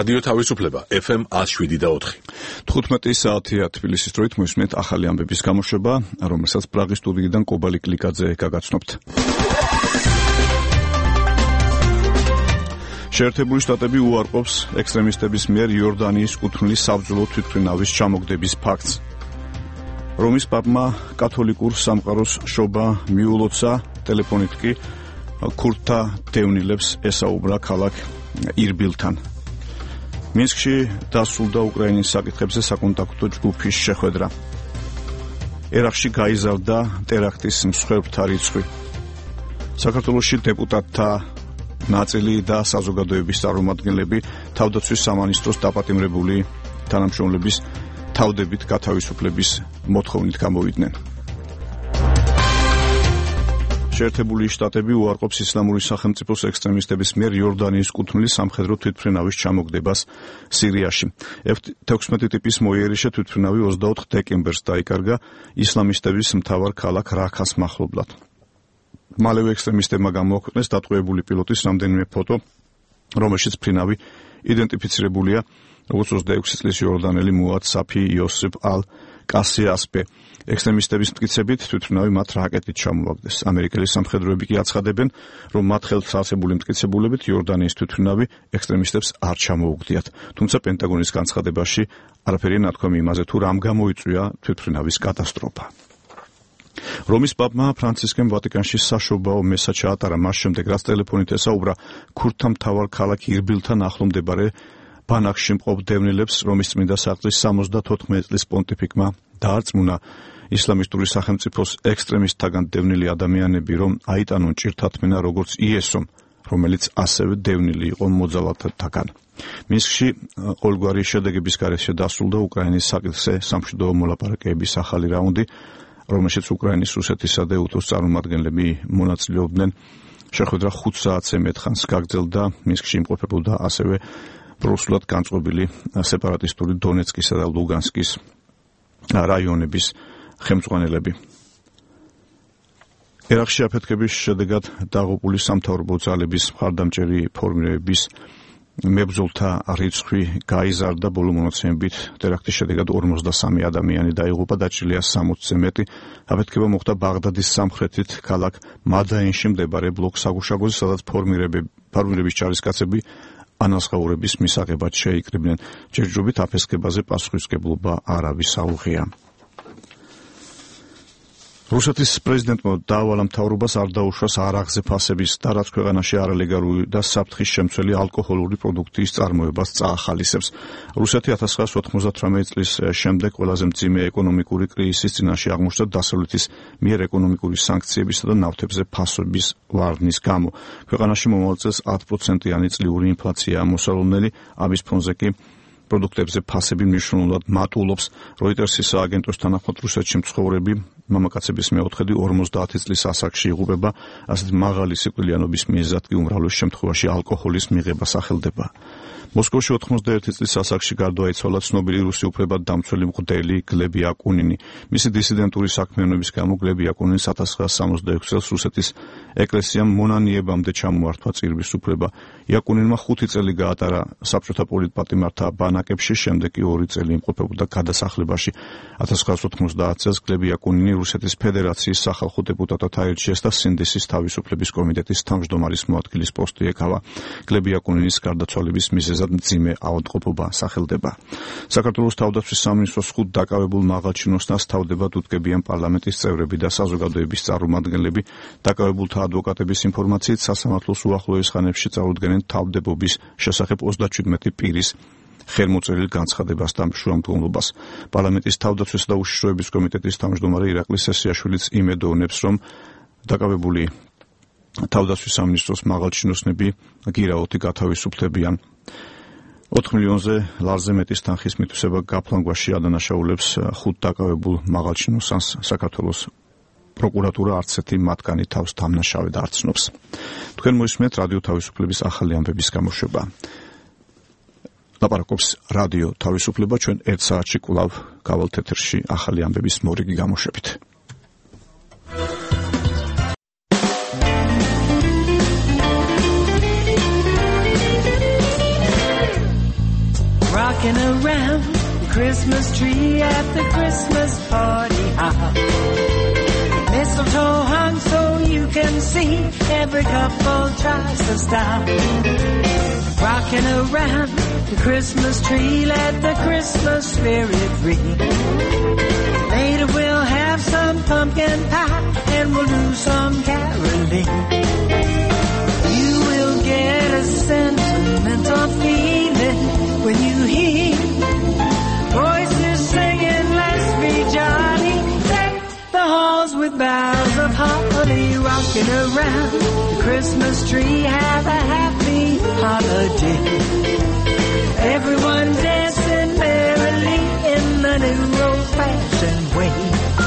რადიო თავისუფლება FM 107.4. 15 საათია თბილისის დროით მოისმენთ ახალი ამბების გამოშვება, რომელსაც პრაღის სტუდიიდან კობალი კლიკაძე გაგაცნობთ. შეერთებული შტატები უარყოფს ექსტრემისტების მიერ იორდანიის კუთვნილი საბრძოლო თვითმფრინავის ჩამოგდების ფაქტს. რომის პაპმა კათოლიკურ სამყაროს შობა მიულოცა, ტელეფონით კი ქურთთა დევნილებს ესაუბრა ქალაქ ირბილთან. მინსკში დასრულდა უკრაინის საკითხებზე საკონტაქტო ჯგუფის შეხვედრა. ერაყში გაიზარდა ტერაქტის მსხვერპლთა რიცხვი. საქართველოში დეპუტატთა ნაწილი და საზოგადოების წარმომადგენლები თავდაცვის სამინისტროს დაპატიმრებული თანამშრომლების თავდებით გათავისუფლების მოთხოვნით გამოვიდნენ. შეერთებული შტატები უარყოფს ისლამური სახელმწიფოს ექსტრემისტების მიერ იორდანიის კუთვნილი სამხედრო თვითმფრინავის ჩამოგდებას სირიაში. F-16 ტიპის მოიერიშე თვითმფრინავი 24 დეკემბერს დაიკარგა ისლამისტების მთავარ ქალაქ რაქას მახლობლად. მალევე ექსტრემისტებმა გამოაქვეყნეს დატყვევებული პილოტის რამდენიმე ფოტო, რომელშიც მფრინავი იდენტიფიცირებულია როგორც 26 წლის იორდანელი მუად საფი იოსებ ალ-კასიასპე. ექსტრემისტების მტკიცებით თვითმფრინავი მათ რაკეტით ჩამოაგდეს. ამერიკელი სამხედროები კი აცხადებენ, რომ მათ ხელთ არსებული მტკიცებულებით იორდანიის თვითმფრინავი ექსტრემისტებს არ ჩამოუგდიათ. თუმცა პენტაგონის განცხადებაში არაფერია ნათქვამი იმაზე, თუ რამ გამოიწვია თვითმფრინავის კატასტროფა. რომის პაპმა ფრანცისკემ ვატიკანში საშობაო მესა ჩაატარა მას შემდეგ, რაც ტელეფონით ესაუბრა ქურთთა მთავარ ქალაქ ირბილთან ახლო მდებარე ბანაკში მყოფ დევნილებს. რომის წმინდა საყდრის 74 წლის პონტიფიკმა დაარწმუნა ისლამისტური სახელმწიფოს ექსტრემისტთაგან დევნილი ადამიანები, რომ აიტანონ ჭირთათმენა როგორც იესომ, რომელიც ასევე დევნილი იყო მოძალადთაგან. მინსკში ყოველგვარი შედეგების გარეშე დასრულდა უკრაინის საკითხზე სამშვიდობო მოლაპარაკებების ახალი რაუნდი, რომელშიც უკრაინის, რუსეთისა და უთოს წარმომადგენლები მონაწილეობდნენ. შეხვედრა 5 საათზე მეტხანს გაგრძელდა. მინსკში იმყოფებოდა ასევე პროსულად განწყობილი სეპარატისტული დონეცკისა და ლუგანსკის რაიონების ხელმძღვანელები. ერაყში აფეთქების შედეგად დაღუპული სამთავრობო ძალების მხარდამჭერი ფორმირების მებრძოლთა რიცხვი გაიზარდა. ბოლო მონაცემებით ტერაქტის შედეგად 53 ადამიანი დაიღუპა, დაჭრილია 60-ზე მეტი. აფეთქება მოხდა ბაღდადის სამხრეთით ქალაქ მადაინში მდებარე ბლოკ საგუშაგოზე, სადაც ფორმირების ჯარისკაცები ანაზღაურების მისაღებად შეიკრიბნენ. ჯერჯერობით აფეთქებაზე პასუხისმგებლობა არ ავისაუღია. რუსეთის პრეზიდენტმა დაავალა მთავრობას არ დაუშვას არაღზე ფასების და რაც ქვეყანაში არალეგალური და საფრთხის შემცველი ალკოჰოლური პროდუქტის წარმოებას წაახალისებს. რუსეთი 1998 წლის შემდეგ ყველაზე მძიმე ეკონომიკური კრიზისის წინაშე აღმოჩნდა დასავლეთის მიერ ეკონომიკური სანქციებისა და ნავთებზე ფასების ვარდნის გამო. ქვეყანაში მომავალ წელს 10%-იანი წლიური ინფლაციაა მოსალოდნელი. ამის ფონზე კი პროდუქტებზე ფასები მნიშვნელოვნად მატულობს. როიტერსის სააგენტოს თანახმად რუსეთში მცხოვრები მამაკაცების მეოთხედი 50 წლის ასაკში იღუპება. ასეთი მაღალი სიკვდილიანობის მიზეზად კი უმრავლეს შემთხვევაში ალკოჰოლის მიღება სახელდება. მოსკოვში 91 წლის ასაკში გარდაიცვალა ცნობილი რუსი უფლებადდამცველი მღვდელი გლები აკუნინი. მისი დისიდენტური საქმიანობის გამო გლები აკუნინს 1966 წელს რუსეთის ეკლესიამ მონანიებამდე ჩამოართვა წირვის უფლება. აკუნინმა 5 წელი გაატარა საბჭოთა პოლიტპატიმართა ბანაკებში, შემდეგ კი 2 წელი იმყოფებოდა გადასახლებაში. 1990 წელს გლები აკუნინი რუსეთის ფედერაციის სახალხო დეპუტატად აირჩიეს და სინდისის თავისუფლების კომიტეტის თავმჯდომარის მოადგილის პოსტი ეკავა. გლები აკუნინის გარდაცვალების მიზეზად მძიმე ავადმყოფობა სახელდება. საქართველოს თავდაცვის სამინისტროს 5 დაკავებულ მაღალჩინოსნას თავდებად უდგებიან პარლამენტის წევრები და საზოგადოების წარმომადგენლები. დაკავებულთა ადვოკატების ინფორმაციით სასამართლოს უახლოეს ხანებში წარუდგენენ თავდებობის შესახებ 37 პირის ხელმოწერილ განცხადებას და შუამდგომლობას. პარლამენტის თავდაცვის და უშიშროების კომიტეტის თავმჯდომარე ირაკლი სესიაშვილიც იმედოვნებს, რომ დაკავებული თავდაცვის სამინისტროს მაღალჩინოსნები გირაოთი გათავისუფლებიან. 4 მილიონზე ლარზე მეტის თანხის მითვისება გაფლანგვაში ადანაშაულებს 5 დაკავებულ მაღალჩინოსანს. საქართველოს პროკურატურა არც ერთი მათგანი თავს დამნაშავედ არ ცნობს. თქვენ მოისმენთ რადიო თავისუფლების ახალი ამბების გამოშვება. ლაპარაკობს რადიო თავისუფლება. ჩვენ 1 საათში კვლავ გავალთ ეთერში ახალი ამბების მორიგი გამოშვებით. rocking around the Christmas tree at the Christmas party hop. Mistletoe hung so you can see, every couple tries to stop. Rocking around the Christmas tree, let the Christmas spirit ring. Later we'll have some pumpkin pie and we'll do some caroling. You will get a sentimental feeling when you hear voices singing, let's be jolly. Deck the halls with boughs of holly, rocking around the Christmas tree. Have a happy holiday. Everyone dancing merrily in the new old-fashioned way.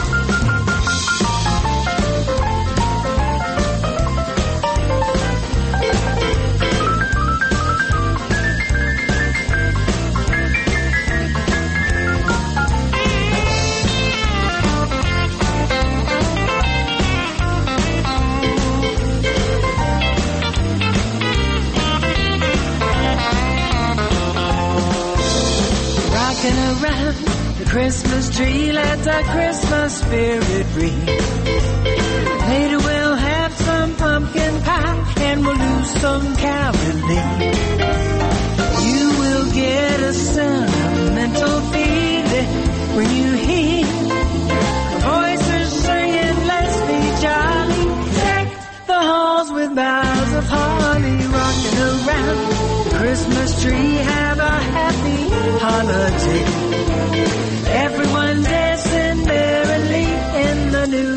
Around the Christmas tree, let the Christmas spirit ring. Later we'll have some pumpkin pie and we'll do some caroling. You will get a sentimental feeling when you hear voices singing, let's be jolly. Deck the halls with boughs of holly, rocking around the Christmas tree. Have a happy holiday. Everyone dancing merrily in the new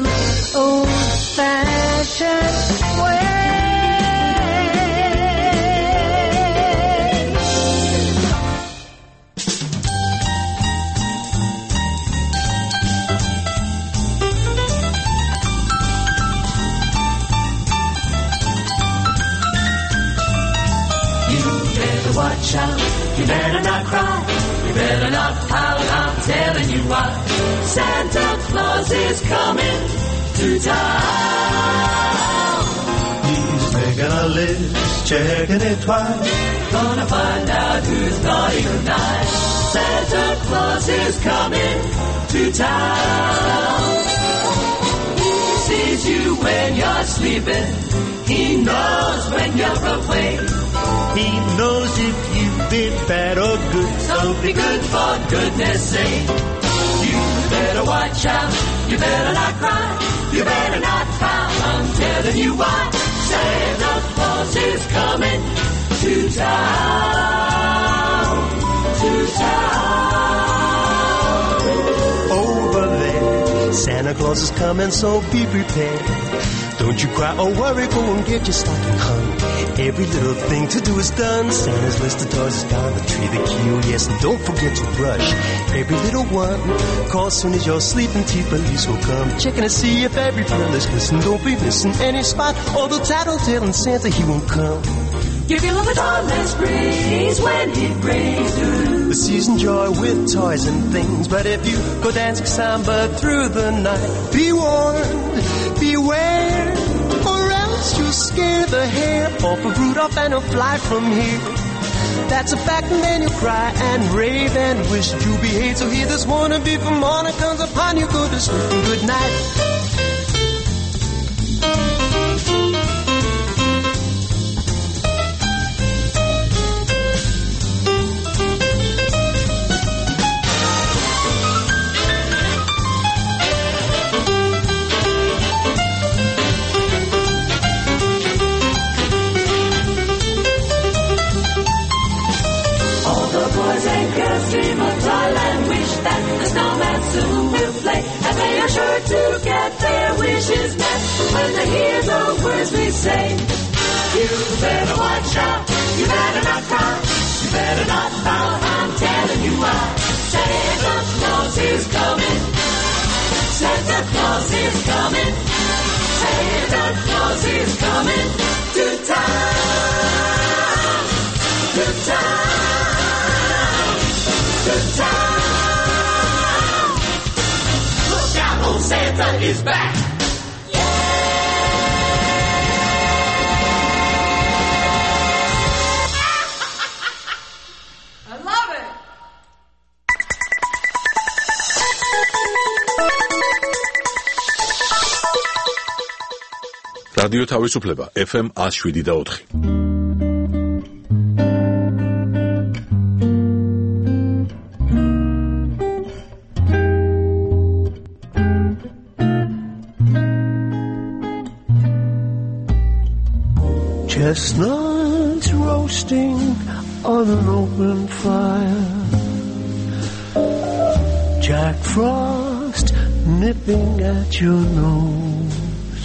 old-fashioned way. You better watch out, you better not cry. You better not pout, I'm telling you why. Santa Claus is coming to town. He's making a list, checking it twice. Gonna find out who's naughty or nice. Santa Claus is coming to town. He sees you when you're sleeping. He knows when you're awake. He knows if you've been bad or good. So be good for goodness sake. You better watch out. You better not cry. You better not pout. I'm telling you why. Santa Claus is coming to town. To town. Over there, Santa Claus is coming, so be prepared. Don't you cry or worry, go and get your stocking hung. Every little thing to do is done. Santa's list of toys is down the tree, the queue, yes, and don't forget to brush every little one. Call soon as you're sleeping, till police will come. Checking to see if every bell is listening. Don't be missing any spot, although tattletelling Santa, he won't come. You feel the dawnless breeze when he brings you the season joy with toys and things. But if you go dancing samba through the night, be warned, beware, or else you'll scare the hair off of Rudolph and he'll fly from here. That's a fact, and then you'll cry and rave and wish you behave. So hear this warning before morning comes upon you. Go to sleep and good night. Dream of toyland, wish that the snowman soon will play, and they are sure to get their wishes met when they hear the words we say. You better watch out, you better not cry, you better not pout, I'm telling you why. Santa Claus is coming, Santa Claus is coming, Santa Claus is coming to town, to town. Good time. Look out, old Santa is back. Yeah! I love it. რადიო თავისუფლება FM 107.4. Chestnuts roasting on an open fire, Jack Frost nipping at your nose,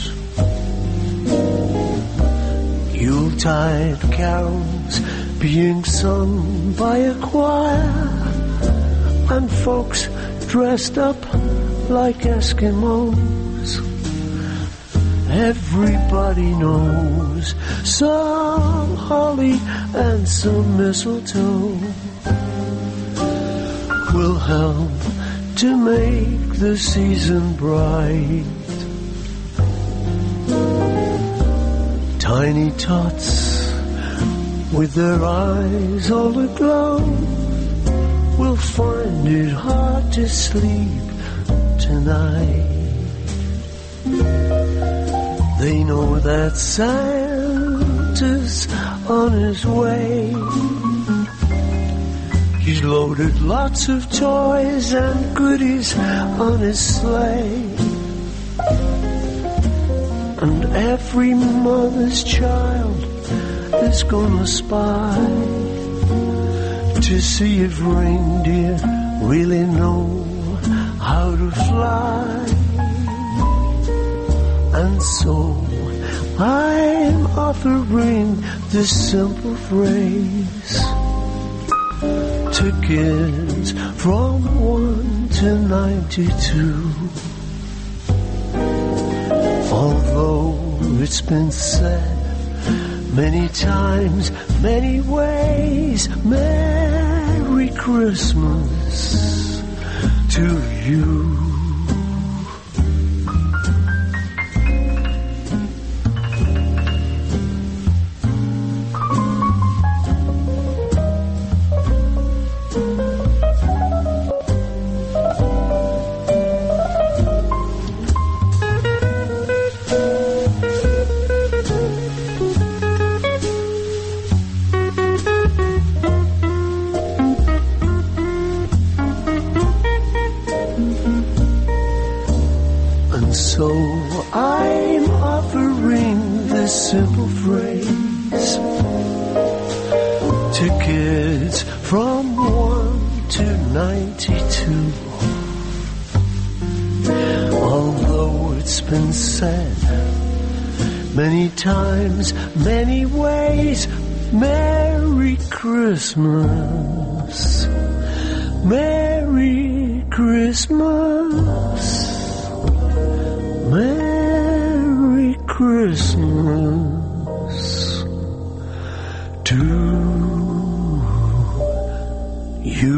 Yuletide carols being sung by a choir, and folks dressed up like Eskimos. Everybody knows some holly and some mistletoe will help to make the season bright. Tiny tots with their eyes all aglow will find it hard to sleep tonight. They know that Santa's on his way. He's loaded lots of toys and goodies on his sleigh. And every mother's child is gonna spy to see if reindeer really know how to fly. And so I'm offering this simple phrase to kids from 1 to 92. Although it's been said many times, many ways, Merry Christmas to you. So I'm offering this simple phrase to kids from 1 to 92. Although it's been said many times, many ways, Merry Christmas, Merry Christmas, Merry Christmas to you.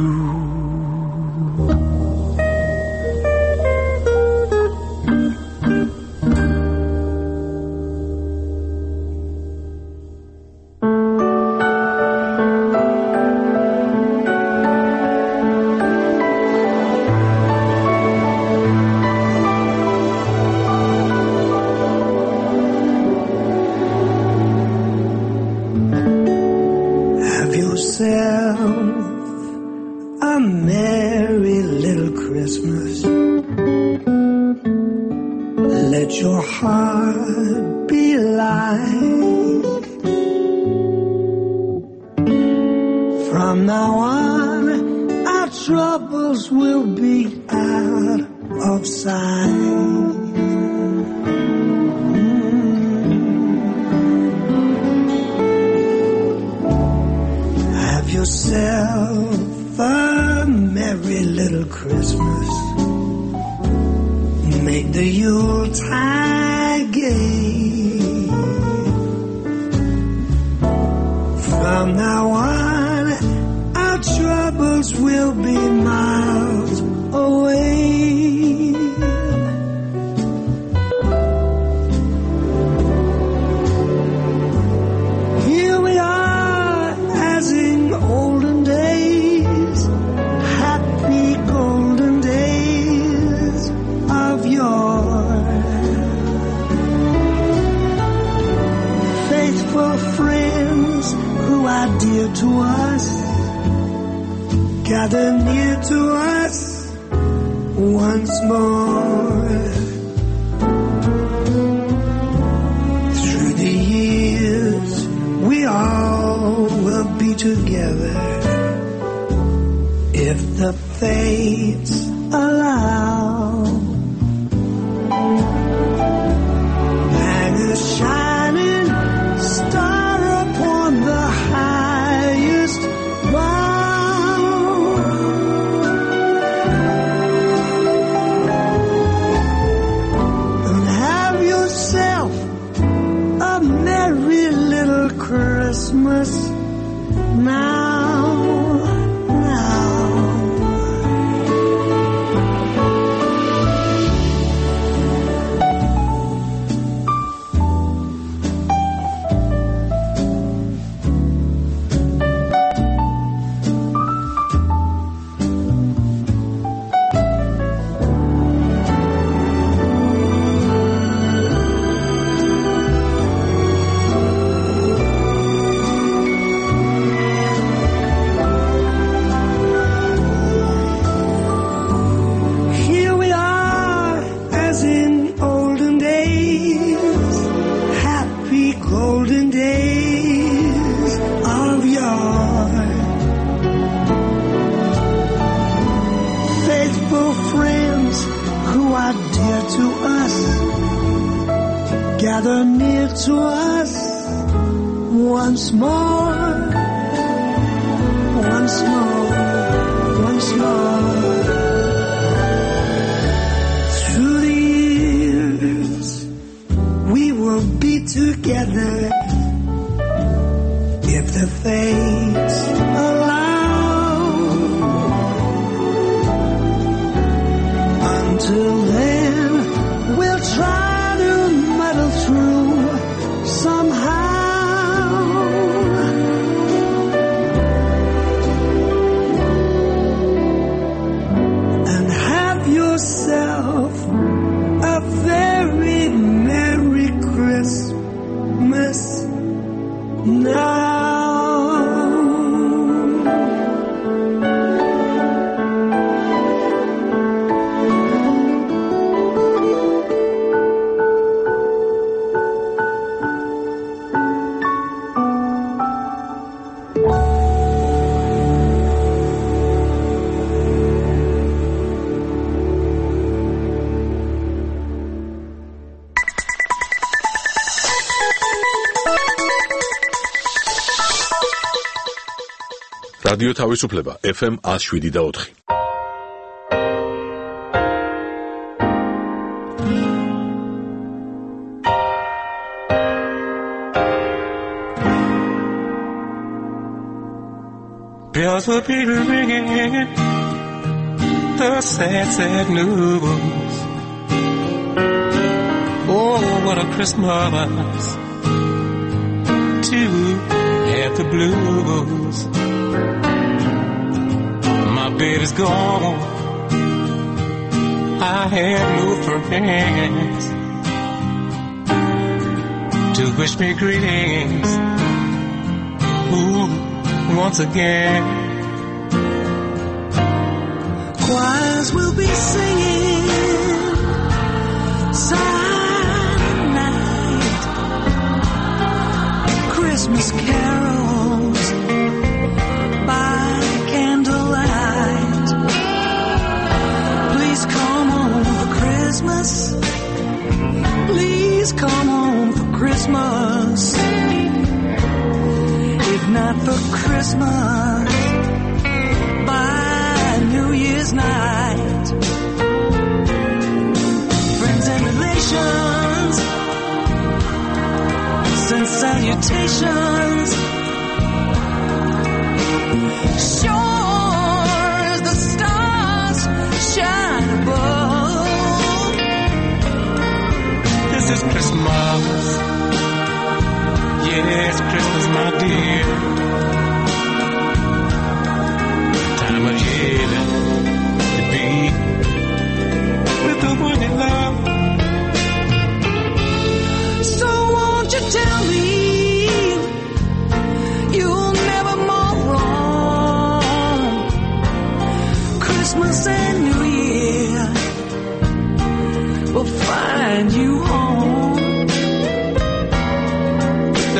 A merry little Christmas. Let your heart be light. From now on, our troubles will be out of sight. Have yourself a merry little Christmas. Make the Yuletide gay. From now on, our troubles will be miles away. faithful friends who are dear to us, gather near to us once more. Through the years, we all will be together if the fates allow. Hang a shining star upon the highest bough. And have yourself a merry little Christmas now. Gather near to us once more, once more, once more. Through the years, we will be together if the fates allow. Until then, we'll try through somehow. And have yourself a very Merry Christmas now. რადიო თავისუფლება FM 107.4. Bells will be ringing the sad, sad news. Oh, what a Christmas to have the blues. My baby's gone, I have no friends to wish me greetings. Ooh, once again. Choirs will be singing silent night, Christmas carols by candlelight. Please come home for Christmas. Please come home for Christmas. If not for Christmas, by New Year's night. Friends and relations send salutations. Sure as the stars shine above. This is Christmas. Yes, Christmas, my dear. Time of year to be with the one you love. So won't you tell me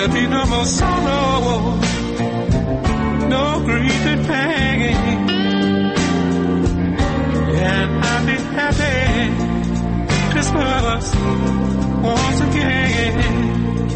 There'll be no more sorrow, no grief and pain. And I'll be happy Christmas once again.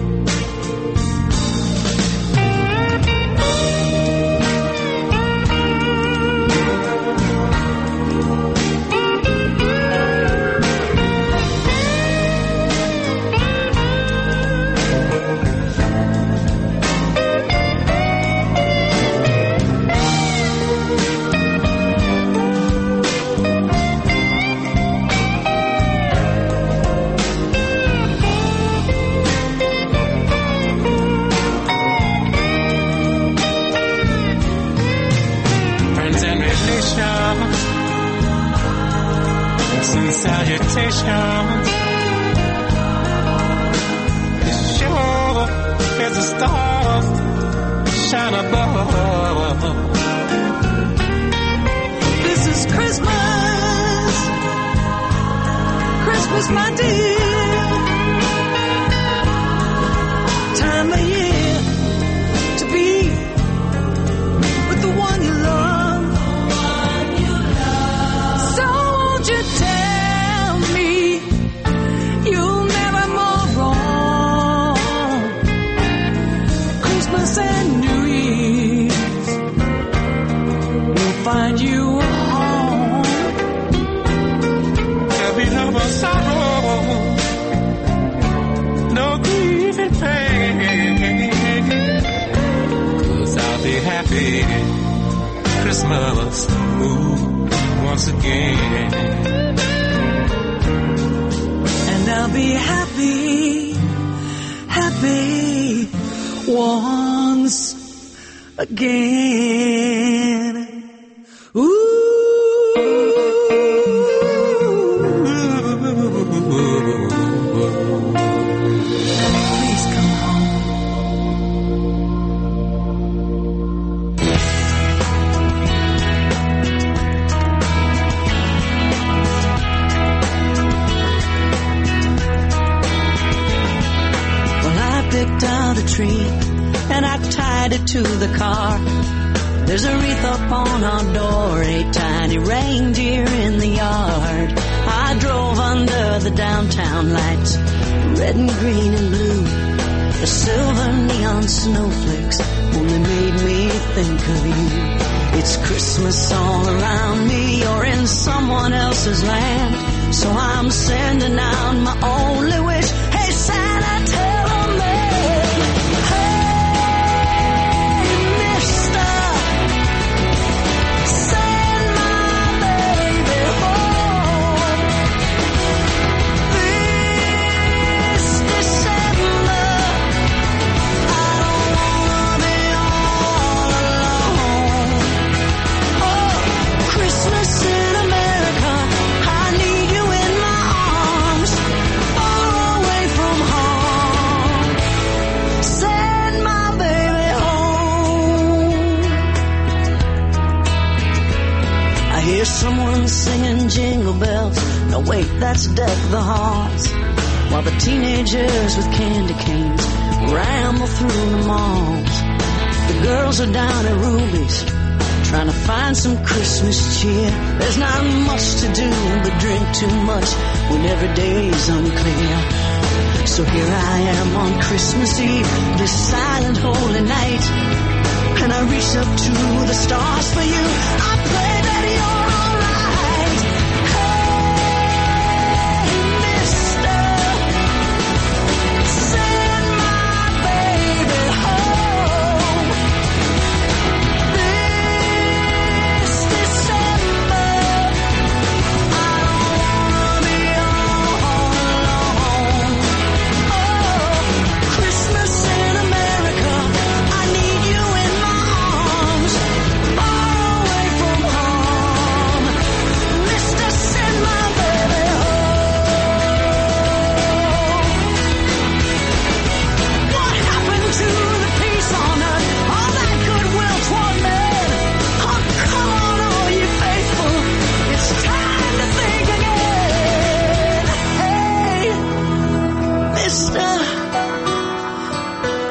And salutations. It's sure as the stars shine above. This is Christmas, Christmas, my dear. Time of year to be with the one you love. So won't you tell me you'll never more wrong? Christmas and New Year's will find you home. There'll be no more sorrow, no grief and pain. 'Cause I'll be happy Christmas, ooh, once again. And I'll be happy, happy once again. Ooh. Please come home. Picked out a tree and I tied it to the car. There's a wreath up on our door, a tiny reindeer in the yard. I drove under the downtown lights, red and green and blue. The silver neon snowflakes only made me think of you. It's Christmas all around me, you're in someone else's land. So I'm sending out my only wish. Hey Santa, tell someone singing jingle bells. No, wait, that's Deck the Halls. While the teenagers with candy canes ramble through the malls. The girls are down at Ruby's trying to find some Christmas cheer. There's not much to do but drink too much when every day's unclear. So here I am on Christmas Eve, this silent holy night, and I reach up to the stars for you. I pray that you're Far away from home.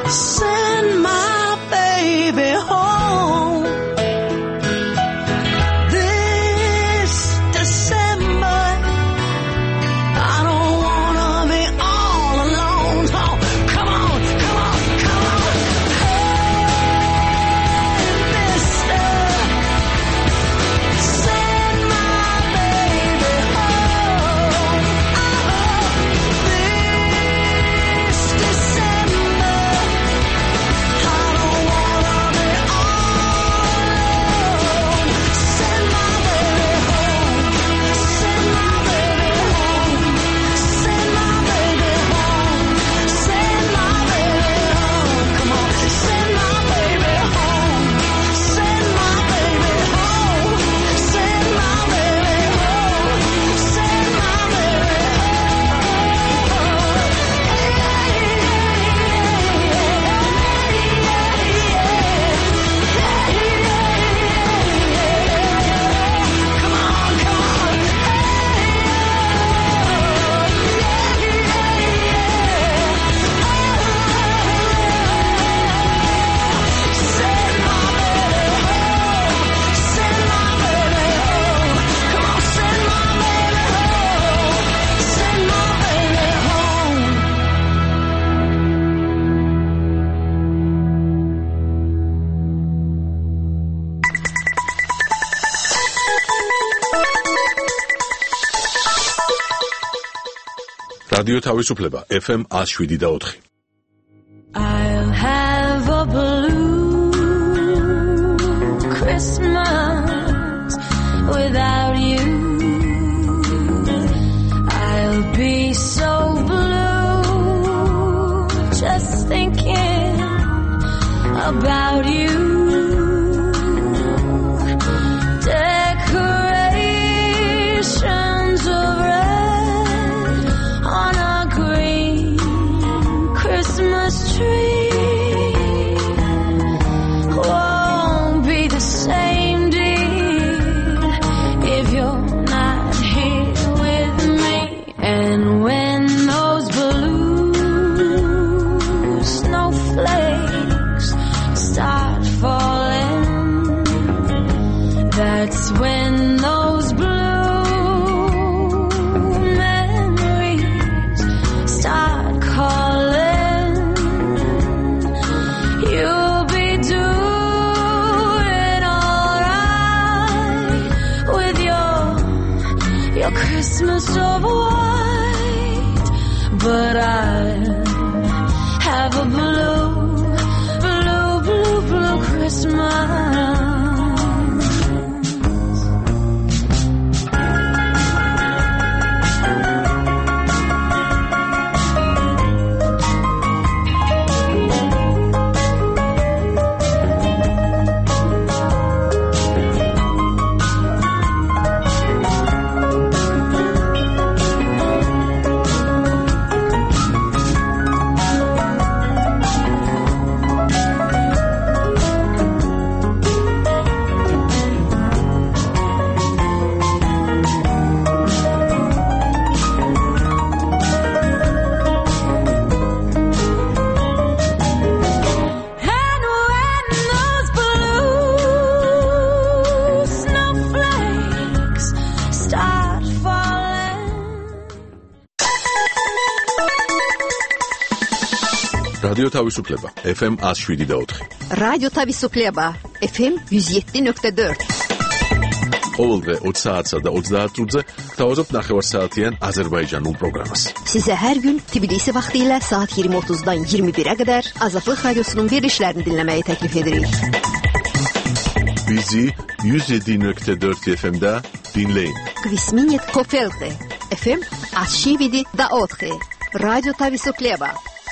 Send my baby home this December. I don't wanna be all alone. Oh, come on, come on, come on. Hey, mister, send my baby home. This December, I don't wanna be all alone. Send my baby home. Send my baby home. Send my baby home. Send my baby home. Come on, send my baby home. Send my baby home. Send my baby home. Send my baby Come on, come on. Send my baby home. Send my baby home. Come on, send my baby home. Send my baby home. რადიო თავისუფლება FM 107.4. I'll have a blue Christmas without you. I'll be so blue just thinking about you. Decorations of red on a green Christmas tree won't be the same, dear, if you're not here with me. And when those blue snowflakes start falling, that's when those blue memories start calling. You'll be doing alright with your Christmas of white, but I'll have a blue Christmas. And when those blue snowflakes start falling. რადიო თავისუფლება FM 107.4. რადიო თავისუფლება FM 107.4. ყოველდღე 20 საათსა და 30 წუთზე გთავაზობთ ნახევარსაათიან აზერბაიჯანულ პროგრამას. Size her gün Tbilisi vaktiyle saat 20.30'dan 21'e kadar Azadlık Radyosu'nun verilişlerini dinlemeyi teklif ederiz. Bizi 107.4 FM'da dinleyin. Kvisminit Kofelte FM 107.4. Radyo Tavisuklieba.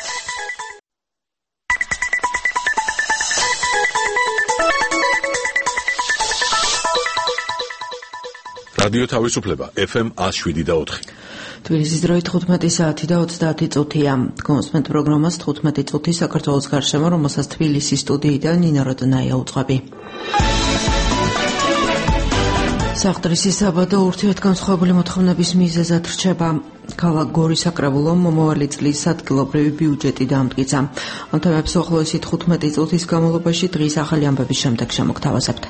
რადიო თავისუფლება FM 107.4. თბილისის დროით 15 საათი და 30 წუთია. გონსმენთ პროგრამას 15 წუთი საქართველოს გარშემო, რომელსაც თბილისის სტუდიიდან ნინა როდნაია უძღვები. საყდრისის საბადო ურთიერთგანსხვავებული მოთხოვნების მიზეზად რჩება ქალაქ გორის საკრებულომ მომავალი წლის ადგილობრივი ბიუჯეტი დაამტკიცა. ამ თემებს უახლოესი 15 წუთის განმავლობაში დღის ახალი ამბების შემდეგ შემოგთავაზებთ.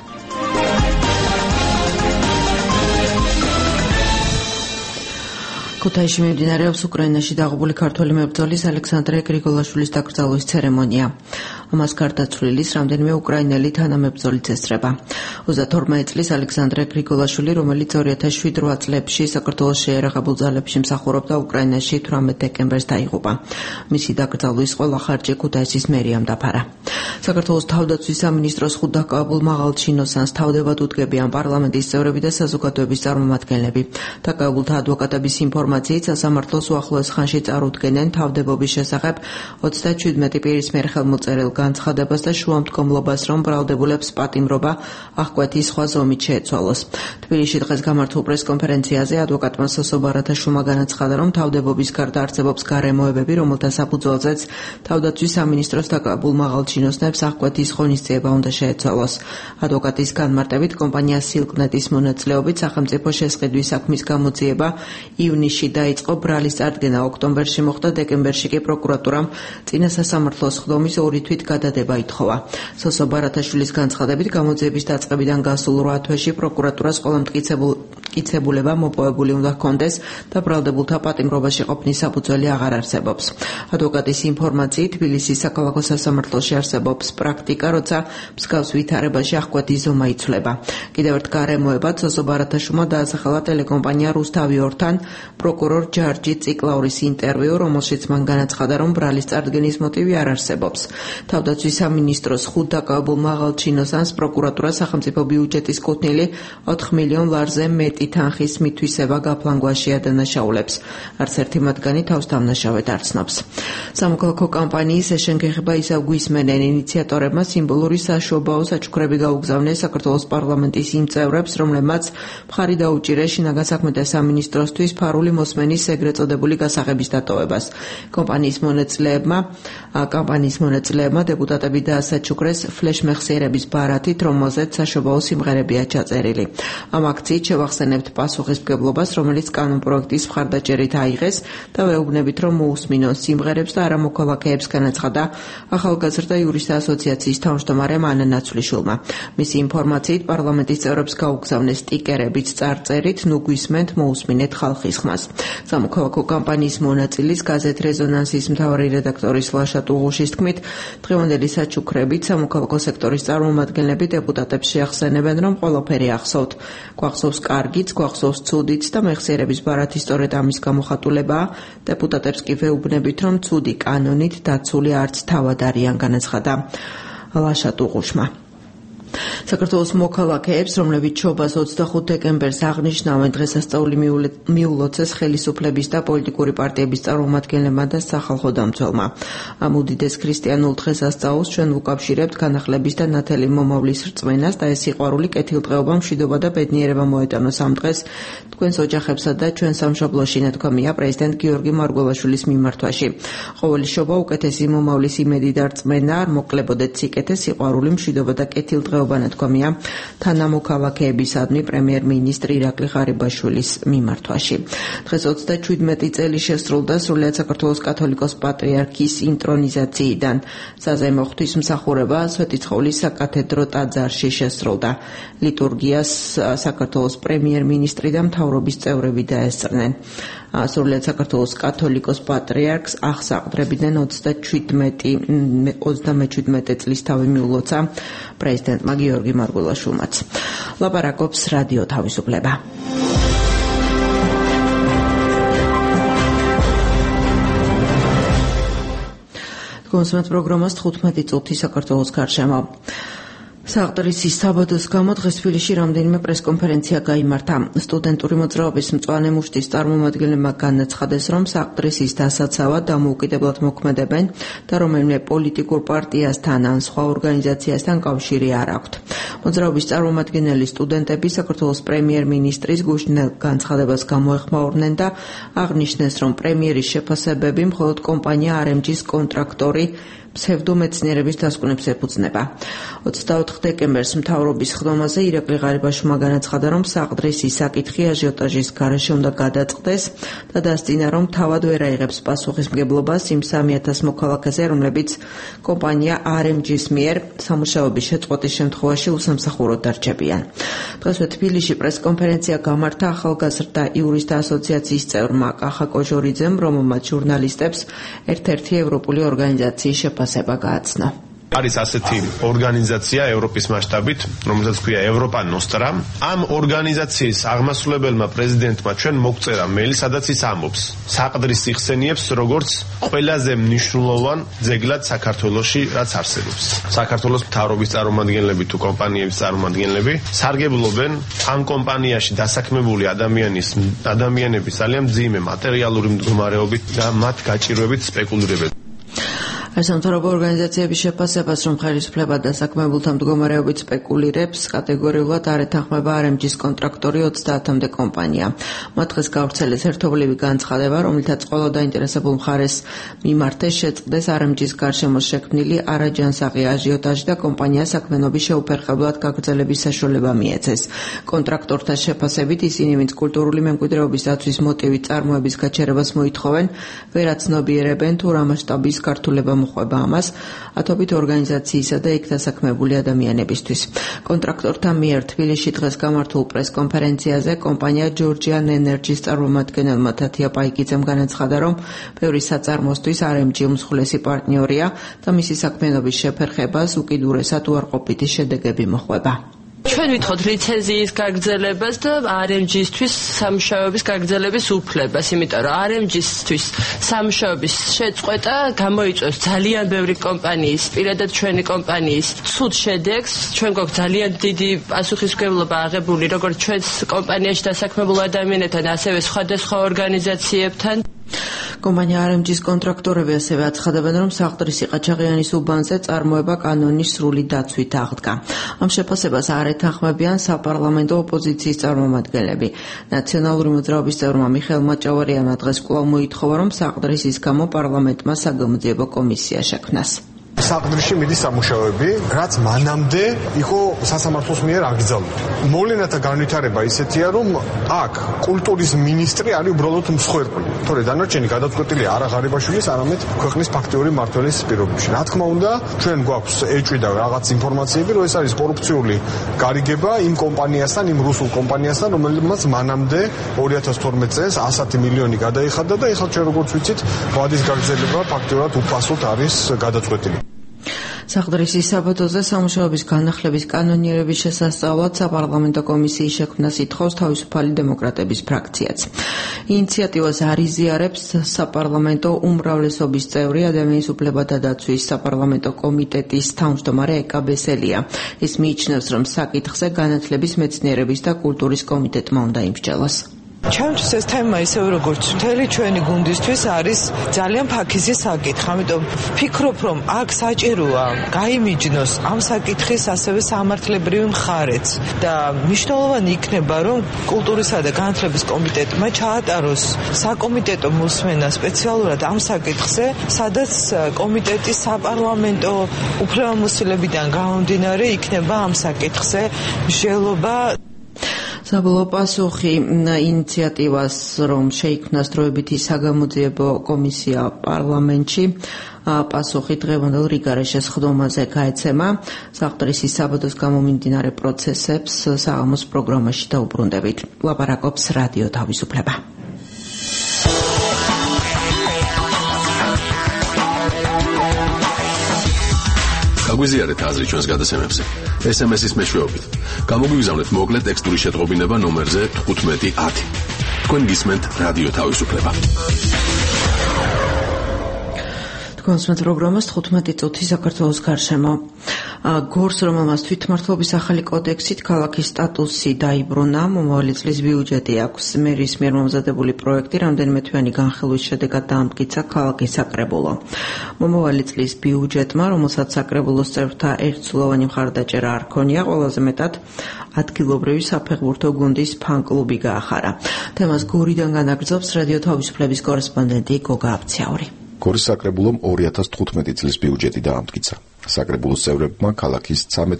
ქუთაისში მიმდინარეობს უკრაინაში დაღუპული ქართველი მებრძოლის ალექსანდრე გრიგოლაშვილის დაკრძალვის ცერემონია. ამას გარდაცვლილის რამდენიმე უკრაინელი თანამებრძოლიც ესწრება. 32 წლის ალექსანდრე გრიგოლაშვილი, რომელიც 2007 წლებში საქართველოს შეერაღებულ ძალებში მსახურობდა უკრაინაში 18 დეკემბერს დაიღუპა. მისი დაკრძალვის ყველა ხარჯი ქუთაისის მერიამ დაფარა. საქართველოს თავდაცვის სამინისტროს ხუთდაკავებულ მაღალჩინოსანს თავდებად უდგებიან პარლამენტის წევრები და საზოგადოების წარმომადგენლები. დაკავებულთა ადვოკატების ინფორმაციით სასამართლოს უახლოეს ხანში წარუდგენენ თავდებობის შესახებ 37 პირის მიერ ხელმოწერილ განცხადებას და შუამდგომლობას, რომ ბრალდებულებს პატიმრობა, აღკვეთი სხვა ზომით შეეცვალოს. თბილისში დღეს გამართულ პრესკონფერენციაზე ადვოკატმა სოსო ბარათაშვილმა განაცხადა, რომ თავდებობის გარდა არსებობს გარემოებები, რომელთა საფუძველზეც თავდაცვის სამინისტროს დაკავებულ მაღალჩინოსნებს აღკვეთის ღონისძიება უნდა შეეცვალოს. ადვოკატის განმარტებით, კომპანია სილკნეტის მონაწილეობით სახელმწიფო შესყიდვის საქმის გამოძიება ივნისში დაიწყო, ბრალის წარდგენა ოქტომბერში მოხდა, დეკემბერში კი პროკურატურამ წინა სასამართლოს ხდომის 2 თვით გადადება ითხოვა. სოსო ბარათაშვილის განცხადებით, გამოძიების დაწყებიდან გასულ 8 თვეში პროკურატურას ყველა მტკიცებულება მოპოვებული უნდა ჰქონდეს და ბრალდებულთა პატიმრობაში ყოფნის საფუძველი აღარ არსებობს. ადვოკატის ინფორმაციით, თბილისის საქალაქო სასამართლოში არსებობს პრაქტიკა, როცა მსგავს ვითარებაში აღკვეთის ზომა იცვლება. კიდევ ერთ გარემოებად სოსო ბარათაშვილმა დაასახელა ტელეკომპანია რუსთავი 2-თან პროკურორ ჯარჯი ციკლაურის ინტერვიუ, რომელშიც მან განაცხადა, რომ ბრალის წარდგენის მოტივი არ არსებობს. თავდაცვის სამინისტროს ხუთდაკავებულ მაღალჩინოსანს პროკურატურა სახელმწიფო ბიუჯეტის კუთვნილი 4 მილიონ ლარზე მეტი თანხის მითვისება გაფლანგვაში ადანაშაულებს. არც ერთი მათგანი თავს დამნაშავედ არ ცნობს. სამოქალაქო კამპანიის ეშენგეხება ისევ გვისმენენ ინიციატორებმა სიმბოლური საშობაო საჩუქრები გაუგზავნეს საქართველოს პარლამენტის იმ წევრებს, რომლებმაც მხარი დაუჭირეს შინაგან საქმეთა სამინისტროსთვის ფარული მოსმენის ეგრეთ წოდებული გასაღების დატოვებას. კამპანიის მონაწილეებმა დეპუტატები დაასაჩუქრეს ფლეშმეხსიერების ბარათით, რომელზეც საშობაო სიმღერებია ჩაწერილი. ამ აქციით შევახსენებთ პასუხისმგებლობას, რომელიც კანონპროექტის მხარდაჭერით აიღეს და ვეუბნებით, რომ მოусმინონ სიმღერებს და არა მოქალაქეებს, განაცხადა ახალგაზრდა იურისტთა ასოციაციის თავმჯდომარე ანა ნაცვლიშვილმა. მისი ინფორმაციით, პარლამენტის წევრებს გაუგზავნეს სტიკერებით წარწერით, ნუ გვისმენთ, მოусმინეთ ხალხის ხმას. სამოქალაქო კამპანიის მონაწილის გაზეთ რეზონანსის მთავარი რედაქტორის ლაშა ტუღუშის თქმით, დღევანდელი საჩუქრებით სამოქალაქო სექტორის წარმომადგენლები დეპუტატებს შეახსენებენ, რომ ყველაფერი ახსოვთ. გვახსოვს კარგიც, გვახსოვს ცუდიც და მეხსიერების ბარათი სწორედ ამის გამოხატულებაა. დეპუტატებს კი ვეუბნებით, რომ ცუდი კანონით დაცული არც თავად არიან, განაცხადა ლაშა ტუღუშმა. საქართველოს მოქალაქეებს, რომლებიც შობას 25 დეკემბერს აღნიშნავენ, დღესასწაული მიულოცეს ხელისუფლების და პოლიტიკური პარტიების წარმომადგენლებმა და სახალხო დამცველმა. ამ უდიდეს ქრისტიანულ დღესასწაულს ჩვენ ვუკავშირებთ განახლების და ნათელი მომავლის რწმენას და ეს სიყვარული, კეთილდღეობა, მშვიდობა და ბედნიერება მოეტანოს ამ დღეს თქვენს ოჯახებსა და ჩვენ სამშობლოში, ნათქვამია პრეზიდენტ გიორგი მარგველაშვილის მიმართვაში. ყოველი შობა უკეთესი მომავლის იმედი და რწმენა, არ მოკლებოდეთ სიკეთე, სიყვარული, მშვიდობა და კეთილდღეობა, ნათქვამია თანამოქალაქეებისადმი პრემიერ-მინისტრი ირაკლი ღარიბაშვილის მიმართვაში. დღეს 37 წელი შესრულდა სრულიად საქართველოს კათოლიკოს პატრიარქის ინტრონიზაციიდან. საზეიმო ღვთისმსახურება სვეტიცხოვლის საკათედრო ტაძარში შესრულდა. ლიტურგიას საქართველოს პრემიერ-მინისტრი და მთავრობის წევრები დაესწრნენ. სრულიად საქართველოს კათოლიკოს პატრიარქს აღსაყდრებიდან 37 წლის თავი მიულოცა პრეზიდენტმა გიორგი მარგველაშვილმაც. ლაპარაკობს რადიო თავისუფლება. კონსუმენტ პროგრამას 15 წუთი საქართველოს გარშემო. საყდრისის საბადოს გამო დღეს თბილისში რამდენიმე პრესკონფერენცია გაიმართა. სტუდენტური მოძრაობის მწვანე მუშტის წარმომადგენლებმა განაცხადეს, რომ საყდრისის დასაცავად დამოუკიდებლად მოქმედებენ და რომელიმე პოლიტიკურ პარტიასთან ან სხვა ორგანიზაციასთან კავშირი არ აქვთ. მოძრაობის წარმომადგენელი სტუდენტები საქართველოს პრემიერ-მინისტრის გუშინდელ განცხადებას გამოეხმაურნენ და აღნიშნეს, რომ პრემიერის შეფასებები მხოლოდ კომპანია RMG-ს კონტრაქტორი ფსევდომეცნიერების დასკვნებს ეფუძნება. 24 დეკემბერს მთავრობის ხდომაზე ირაკლი ღარიბაშვილმა განაცხადა, რომ საყდრის ის საკითხი აჟიოტაჟის გარეშე უნდა გადაწყდეს და დასძინა, რომ თავად ვერ აიღებს პასუხისმგებლობას იმ 3000 მოქალაქეზე, რომლებიც კომპანია RMG-ს მიერ სამუშაოების შეწყვეტის შემთხვევაში უსამსახუროდ დარჩებიან. დღესვე თბილისში პრესკონფერენცია გამართა ახალგაზრდა იურისტთა ასოციაციის წევრმა კახა კოჟორიძემ, რომელმაც ჟურნალისტებს ერთ-ერთი ევროპული ორგანიზაციის შეფასება გააცნო. არის ასეთი ორგანიზაცია ევროპის მასშტაბით, რომელსაც ქვია ევროპა ნოსტრა. ამ ორგანიზაციის აღმასრულებელმა პრეზიდენტმა ჩვენ მოგწერა მეილი, სადაც ის ამბობს, საყდრის იხსენიებს როგორც ყველაზე მნიშვნელოვან ძეგლად საქართველოში, რაც არსებობს. საქართველოს მთავრობის წარმომადგენლები თუ კომპანიების წარმომადგენლები სარგებლობენ ამ კომპანიაში დასაქმებული ადამიანების ძალიან მძიმე მატერიალური მდგომარეობით და მათ გაჭირვებით სპეკულირებენ. სამთავრობო ორგანიზაციების შეფასებას, რომ ხელისუფლება დასაქმებულთა მდგომარეობით სპეკულირებს, კატეგორიულად არ ეთანხმება RMG-ს კონტრაქტორი 30-მდე კომპანია. მათ დღეს გავრცელეს ერთობლივი განცხადება, რომლითაც ყველა დაინტერესებულ მხარეს მიმართეს შეწყდეს RMG-ს გარშემო შექმნილი არაჯანსაღი აჟიოტაჟი და კომპანია საქმიანობის შეუფერხებლად გაგრძელების საშუალება მიეცეს. კონტრაქტორთა შეფასებით ისინი, ვინც კულტურული მემკვიდრეობის დაცვის მოტივით წარმოების გაჩერებას მოითხოვენ, ვერაცნობიერებენ თუ რა მასშტაბის გართულება მოყვება ამას ათობით ორგანიზაციისა და იქ დასაქმებული ადამიანებისთვის. კონტრაქტორთა მიერ თბილისში დღეს გამართულ პრესკონფერენციაზე კომპანია Georgian Energy-ს წარმომადგენელმა თათია პაიკიძემ განაცხადა, რომ ბევრი საწარმოსთვის RMG უმსხვილესი პარტნიორია და მისი საქმიანობის შეფერხებას უკიდურესად უარყოფითი შედეგები მოყვება. ჩვენ ვითხოვთ ლიცენზიის გაგრძელებას და RMG-სთვის სამუშაოების გაგრძელების უფლებას, იმიტომ რომ RMG-სთვის სამუშაოების შეწყვეტა გამოიწვევს ძალიან ბევრი კომპანიის, პირადად ჩვენი კომპანიის ცუდ შედეგს. ჩვენ გვაქვს ძალიან დიდი პასუხისმგებლობა აღებული როგორც ჩვენს კომპანიაში დასაქმებულ ადამიანებთან, ასევე სხვადასხვა ორგანიზაციებთან. კომპანია RMG-ს კონტრაქტორები ასევე აცხადებენ, რომ საყდრის ყაჩაღიანის უბანზე წარმოება კანონის სრული დაცვით აღდგა. ამ შეფასებას არ ეთანხმებიან საპარლამენტო ოპოზიციის წარმომადგენლები. ნაციონალური მოძრაობის წევრმა მიხეილ მაჭავარიანმა დღეს კვლავ მოითხოვა, რომ საყდრის ის გამო პარლამენტმა საგამოძიებო კომისია შექმნას. საყდრში მიდის სამუშაოები, რაც მანამდე იყო სასამართლოს მიერ აკრძალული. მოვლენათა განვითარება ისეთია, რომ აქ კულტურის მინისტრი არის უბრალოდ მსხვერპლი. თორე დანარჩენი გადაწყვეტილია არა ღარიბაშვილის, არამედ ქვეყნის ფაქტიური მმართველის პირობებში. რა თქმა უნდა, ჩვენ გვაქვს ეჭვი და რაღაც ინფორმაციები, რომ ეს არის კორუფციული გარიგება იმ კომპანიასთან, იმ რუსულ კომპანიასთან, რომელმაც მანამდე 2012 წელს 100 მილიონი გადაიხადა და ეხლა ჩვენ როგორც ვიცით, ვადის გაგრძელება ფაქტურად უფასოდ არის გადაწყვეტილი. საყდრის საბადოზე სამუშაოების განახლების კანონიერების შესასწავლად საპარლამენტო კომისიის შექმნას ითხოვს თავისუფალი დემოკრატების ფრაქციაც. ინიციატივას არ იზიარებს საპარლამენტო უმრავლესობის წევრი ადამიანის უფლებათა დაცვის საპარლამენტო კომიტეტის თავმჯდომარე ეკა ბესელია. ის მიიჩნევს, რომ საკითხზე განათლების, მეცნიერების და კულტურის კომიტეტმა უნდა იმსჯელოს. ჩემთვის ეს თემა ისევე როგორც მთელი ჩვენი გუნდისთვის არის ძალიან ფაქიზი საკითხი. ამიტომ ვფიქრობ, რომ აქ საჭიროა გაიმიჯნოს ამ საკითხის ასევე სამართლებრივი მხარეც და მნიშვნელოვანი იქნება, რომ კულტურისა და განათლების კომიტეტმა ჩაატაროს საკომიტეტო მოსმენა სპეციალურად ამ საკითხზე, სადაც კომიტეტის საპარლამენტო უფლებამოსილებიდან გამომდინარე იქნება ამ საკითხზე მსჯელობა. საბოლოო პასუხი ინიციატივას, რომ შეიქმნას დროებითი საგამოძიებო კომისია პარლამენტში, პასუხი დღევანდელ რიგარეშეს ხდომაზე გაეცემა. საყდრის საბადოს გამომდინარე პროცესებს საღამოს პროგრამაში დაუბრუნდებით. ლაპარაკობს რადიო თავისუფლება. გაგვიზიარეთ აზრი ჩვენს გადაცემებზე. SMS-ის მეშვეობით. გამოგვიგზავნეთ მოკლე ტექსტური შეტყობინება ნომერზე 1510. თქვენ გისმენთ რადიო თავისუფლება. კონსმეთ პროგრამას 15 წუთი საქართველოს გარშემო. გორს, რომელმაც თვითმმართველობის ახალი კოდექსით ქალაქის სტატუსი დაიბრუნა, მომავალი წლის ბიუჯეტი აქვს. მერის მიერ მომზადებული პროექტი რამდენიმე თვიანი განხილვის შედეგად დაამტკიცა ქალაქის საკრებულო. მომავალი წლის ბიუჯეტმა, რომელსაც საკრებულოს წევრთა ერთსულოვანი მხარდაჭერა არ ჰქონია, ყველაზე მეტად ადგილობრივი საფეხბურთო გუნდის ფან-კლუბი გაახარა. თემას გორიდან განაგრძობს რადიო თავისუფლების კორესპონდენტი გოგა აბცაური. გორის საკრებულომ 2015 წლის ბიუჯეტი დაამტკიცა. საკრებულოს წევრებმა ქალაქის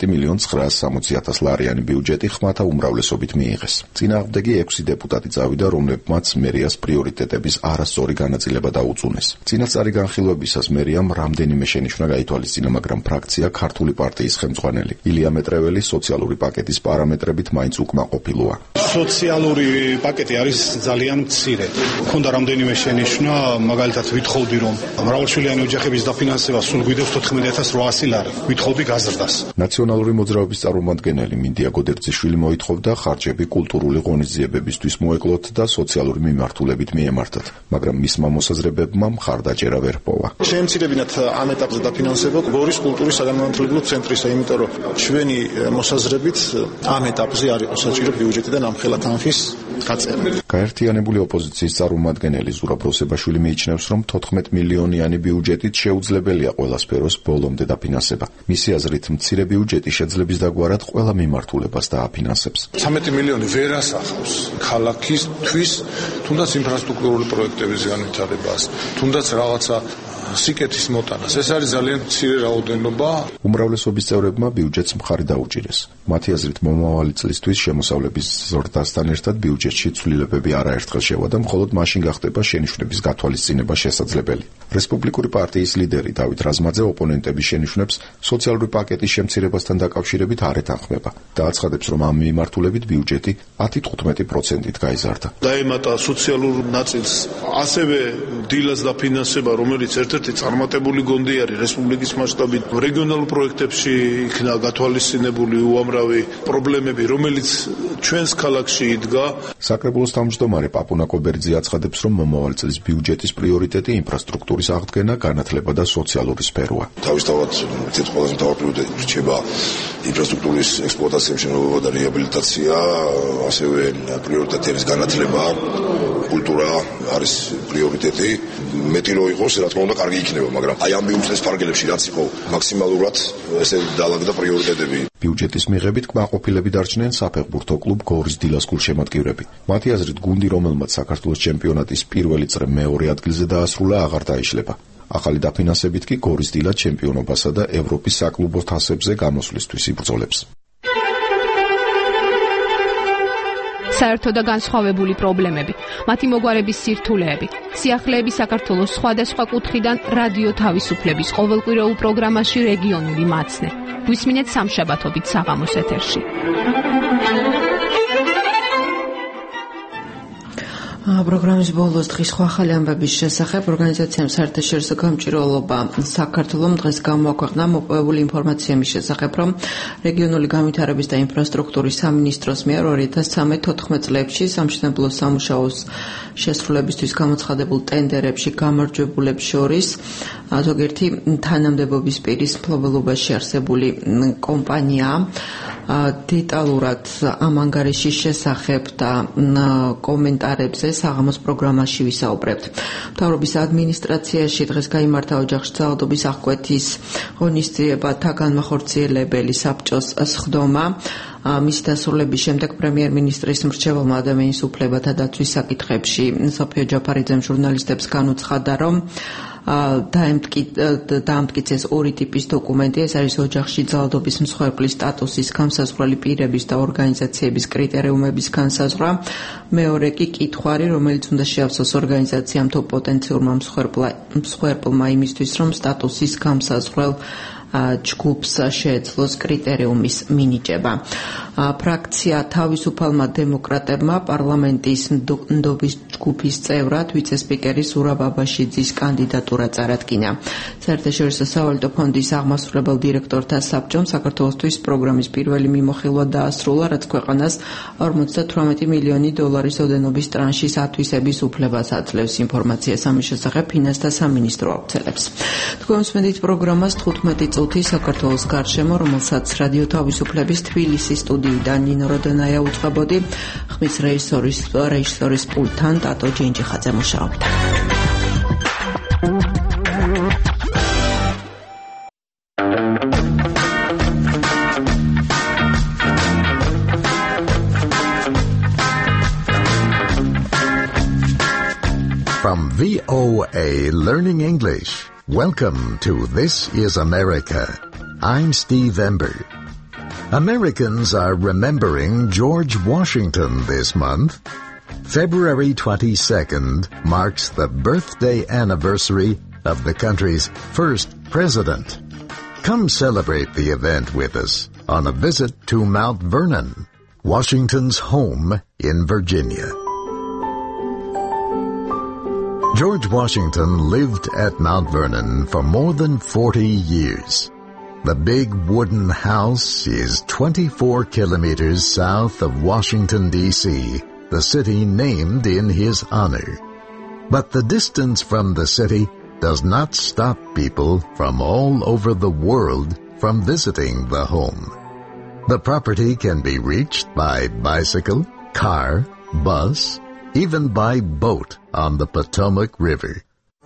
13,960,000 ლარიანი ბიუჯეტი ხმათა უმრავლესობით მიიღეს. წინააღმდეგი 6 დეპუტატი წავიდა, რომლებმაც მერიას პრიორიტეტების არასწორი განაწილება დაუწუნეს. წინასწარი განხილვებისას მერიამ რამდენიმე შენიშვნა გაითვალისწინა, მაგრამ ფრაქცია ქართული პარტიის ხელმძღვანელი ილია მეტრეველი სოციალური პაკეტის პარამეტრებით მაინც უკმაყოფილოა. სოციალური პაკეტი არის ძალიან მცირე. მქონდა რამდენიმე შენიშვნა, მაგალითად ვითხოვდი, რომ მრავალშვილიანი ოჯახების დაფინანსება სულ გვიდევს 14,800 ლარი. ვითხოვდი გაზრდას. ნაციონალური მოძრაობის წარმომადგენელი მინდია გოდერძიშვილი მოითხოვდა ხარჯები კულტურული ღონისძიებებისთვის მოეკლოთ და სოციალური მიმართულებით მიემართათ, მაგრამ მისმა მოსაზრებებმა მხარდაჭერა ვერ ჰპოვა. შეემცირებინათ ამ ეტაპზე დაფინანსება გორის კულტურის საგანმანათლებლო ცენტრისა, იმიტომ რომ ჩვენი მოსაზრებით ამ ეტაპზე არ იყო საჭირო ბიუჯეტიდან ამხელა თანხის გაწევა. გაერთიანებული ოპოზიციის წარმომადგენელი ზურაბ როსებაშვილი მიიჩნევს, რომ 14 მილიონიანი ბიუჯეტით შეუძლებელია ყველა სფეროს ბოლომდე დაფინანსება. მისი აზრით, მცირე ბიუჯეტი შეძლებს დაგვარად ყველა მიმართულებას დააფინანსებს. 13 მილიონი ვერ ასახავს ქალაქისთვის, თუნდაც ინფრასტრუქტურული პროექტების განვითარებას, თუნდაც რაღაცა სიკეთის მოტანას. ეს არის ძალიან მცირე რაოდენობა. უმრავლესობის წევრებმა ბიუჯეტს მხარი დაუჭირეს. მათი აზრით, მომავალი წლისთვის შემოსავლების ზრდასთან ერთად ბიუჯეტში ცვლილებები არაერთხელ შევა და მხოლოდ მაშინ გახდება შენიშვნების გათვალისწინება შესაძლებელი. რესპუბლიკური პარტიის ლიდერი დავით რაზმაძე ოპონენტების შენიშვნებს სოციალური პაკეტის შემცირებასთან დაკავშირებით არ ეთანხმება და აცხადებს, რომ ამ მიმართულებით ბიუჯეტი 10-15%-ით გაიზარდა. დაემატა სოციალურ ნაწილს, ასევე დილას დაფინანსება, რომელიც ერთ-ერთი წარმატებული გონდი არის რესპუბლიკის მასშტაბით. რეგიონალურ პროექტებში იქნა გათვალისწინებული უამრავი პრობლემები, რომელიც ჩვენს ქალაქში იდგა. საკრებულოს თავმჯდომარე პაპუნა კობერძი აცხადებს, რომ მომავალ წლის ბიუჯეტის პრიორიტეტი ინფრასტრუქტურის აღდგენა, განათლება და სოციალური სფეროა. თავისთავად ერთ ყველაზე მთავარ პრიორიტეტი რჩება ინფრასტრუქტურის ექსპლუატაცია, მშენებლობა და რეაბილიტაცია, ასევე პრიორიტეტი არის განათლება, კულტურა არის პრიორიტეტი. მეტი რო იყოს, რა თქმა უნდა, კარგი იქნება, მაგრამ აი ამ ბიუჯეტის ფარგლებში რაც იყო მაქსიმალურად ესე დაალაგდა პრიორიტეტები. ბიუჯეტის მიღებით კმაყოფილები დარჩნენ საფეხბურთო კლუბ გორის დილას გულშემატკივრები. მათი აზრით, გუნდი, რომელმაც საქართველოს ჩემპიონატის პირველი წრე მეორე ადგილზე დაასრულა, აღარ დაიშლება. ახალი დაფინანსებით კი გორის დილა ჩემპიონობასა და ევროპის საკლუბო თასებზე გამოსვლისთვის იბრძოლებს. საერთო და განსხვავებული პრობლემები, მათი მოგვარების სირთულეები, სიახლეები საქართველოს სხვადასხვა კუთხიდან რადიო თავისუფლების ყოველკვირეულ პროგრამაში რეგიონული მაცნე. გვისმინეთ სამშაბათობით საღამოს ეთერში. პროგრამის ბოლოს დღის სხვა ახალი ამბების შესახებ ორგანიზაციამ საერთაშორისო გამჭირვალობა საქართველომ დღეს გამოაქვეყნა მოპოვებული ინფორმაცია მის შესახებ, რომ რეგიონული განვითარების და ინფრასტრუქტურის სამინისტროს მიერ 2013-14 წლებში სამშენებლო სამუშაოს შესრულებისთვის გამოცხადებულ ტენდერებში გამარჯვებულებს შორის ზოგიერთი თანამდებობის პირის მფლობელობაში არსებული კომპანიაა. დეტალურად ამ ანგარიშის შესახებ და კომენტარებზე საღამოს პროგრამაში ვისაუბრებთ. მთავრობის ადმინისტრაციაში დღეს გაიმართა ოჯახში ძალადობის აღკვეთის ღონისძიებათა განმახორციელებელი საბჭოს სხდომა. მისი დასრულების შემდეგ პრემიერ-მინისტრის მრჩეველმა ადამიანის უფლებათა დაცვის საკითხებში სოფიო ჯაფარიძემ ჟურნალისტებს განუცხადა, რომ დაამტკიცეს ორი ტიპის დოკუმენტი. ეს არის ოჯახში ძალადობის მსხვერპლის სტატუსის განსაზღვრელი პირების და ორგანიზაციების კრიტერიუმების განსაზღვრა. მეორე კი კითხვარი, რომელიც უნდა შეავსოს ორგანიზაციამ თუ პოტენციურმა მსხვერპლმა იმისთვის, რომ სტატუსის განსაზღვრელ ჯგუფს შეეძლოს კრიტერიუმის მინიჭება. ფრაქცია თავისუფალმა დემოკრატებმა პარლამენტის ნდობის ჯგუფის წევრად ვიცე-სპიკერი ზურაბ აბაშიძის კანდიდატურა წარადგინა. საერთაშორისო სავალუტო ფონდის აღმასრულებელ დირექტორთა საბჭომ საქართველოსთვის პროგრამის პირველი მიმოხილვა დაასრულა, რაც ქვეყანას 58 მილიონი დოლარის ოდენობის ტრანშის ათვისების უფლებას აძლევს. ინფორმაციას ამის შესახებ ფინანსთა სამინისტრო ავრცელებს. თქვენ მსმენთ პროგრამას 15 წუთი საქართველოს გარშემო, რომელსაც რადიო თავისუფლების თბილისის სტუდიიდან ნინო როდონაია უწყებოდი. ხმის რეჟისორის პულტთან ტატო ჯენჯიხაძე მუშაობდა. From VOA VOA Learning English. Welcome to This is America. I'm Steve Ember. Americans are remembering George Washington this month. February 22nd marks the birthday anniversary of the country's first president. Come celebrate the event with us on a visit to Mount Vernon, Washington's home in Virginia. George Washington lived at Mount Vernon for more than 40 years. The big wooden house is 24 kilometers south of Washington, D.C., the city named in his honor. But the distance from the city does not stop people from all over the world from visiting the home. The property can be reached by bicycle, car, bus, even by boat on the Potomac River.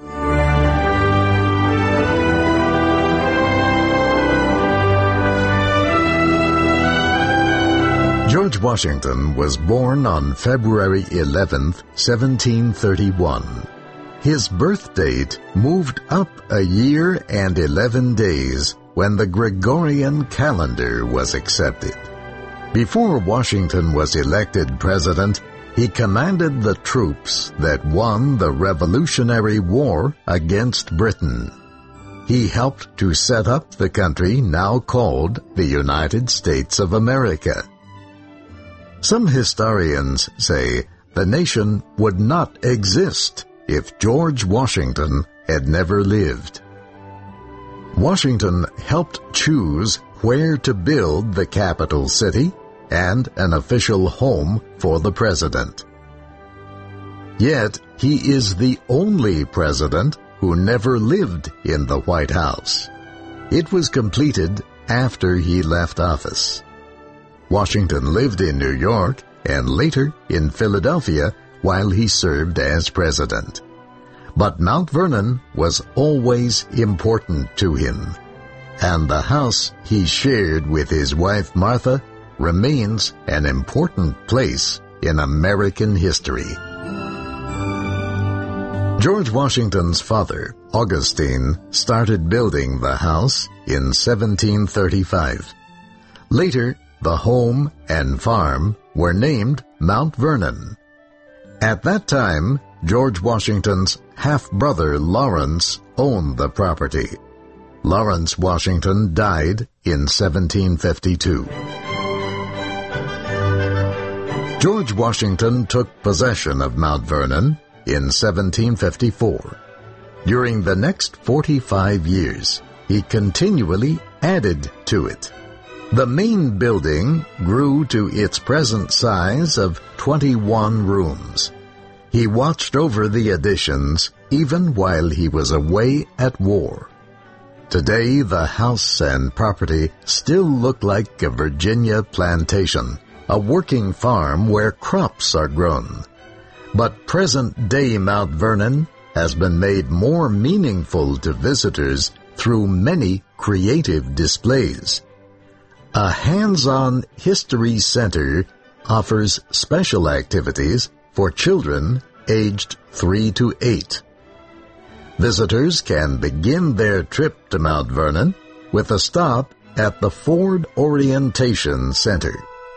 George Washington was born on February 11th, 1731. His birth date moved up a year and 11 days when the Gregorian calendar was accepted. Before Washington was elected president, he commanded the troops that won the Revolutionary War against Britain. He helped to set up the country now called the United States of America. Some historians say the nation would not exist if George Washington had never lived. Washington helped choose where to build the capital city and an official home for the president. Yet, he is the only president who never lived in the White House. It was completed after he left office. Washington lived in New York and later in Philadelphia while he served as president. But Mount Vernon was always important to him, and the house he shared with his wife Martha remains an important place in American history. George Washington's father, Augustine, started building the house in 1735. Later, the home and farm were named Mount Vernon. At that time, George Washington's half-brother Lawrence owned the property. Lawrence Washington died in 1752. George Washington took possession of Mount Vernon in 1754. During the next 45 years, he continually added to it. The main building grew to its present size of 21 rooms. He watched over the additions even while he was away at war. Today, the house and property still look like a Virginia plantation, a working farm where crops are grown. But present-day Mount Vernon has been made more meaningful to visitors through many creative displays. A hands-on history center offers special activities for children aged 3 to 8. Visitors can begin their trip to Mount Vernon with a stop at the Ford Orientation Center.